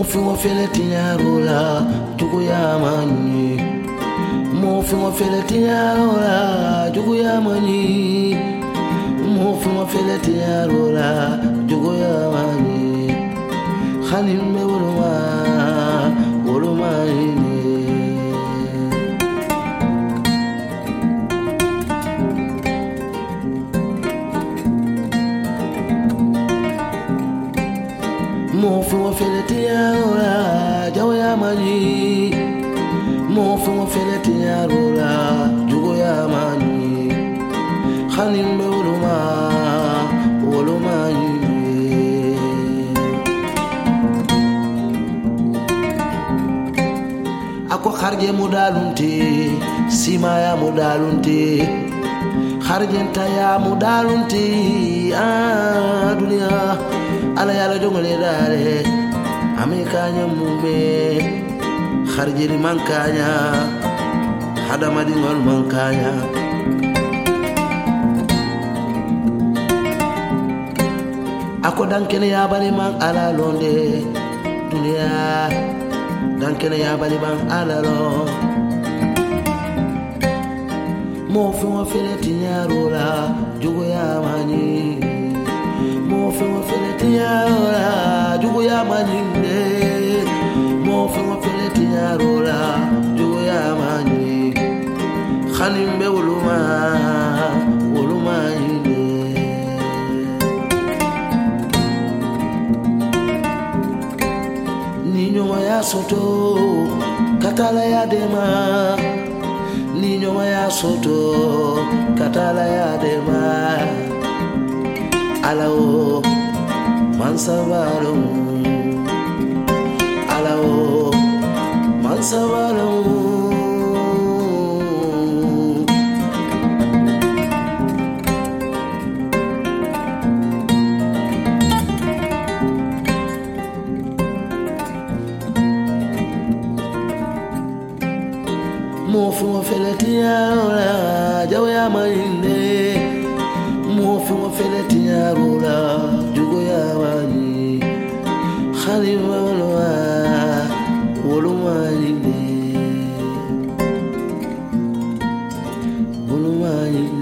mo fele tinyarola jugu ya mani mo fele tinyarola jugu ya mani mo fele tinyarola jugu ya mani khanim me woluma ini mo fele tinyarola jaw ya mani mo fele tinyarola jugu ya mani khanim me woluma ini ako kharje mudalunti sima ya mudalunti kharjenta ya mudalunti dunia ala yala jongole dare amikanya mumbe kharjiri mankanya hadama dingol mankanya ako dankene ya bali man ala londe dunia dankene ya bali man ala lo mo fele tinyarola jugo ya mani mo fele tinyarola jugo ya mani mo fele tinyarola jugo ya mani khanim be woluma ine niño ya soto katala ya dema niño ya soto katala ya dema alao mansabalo mo fele tinyarola jaw ya mani mo fele tinyarola jugo ya mani khalim woluma ine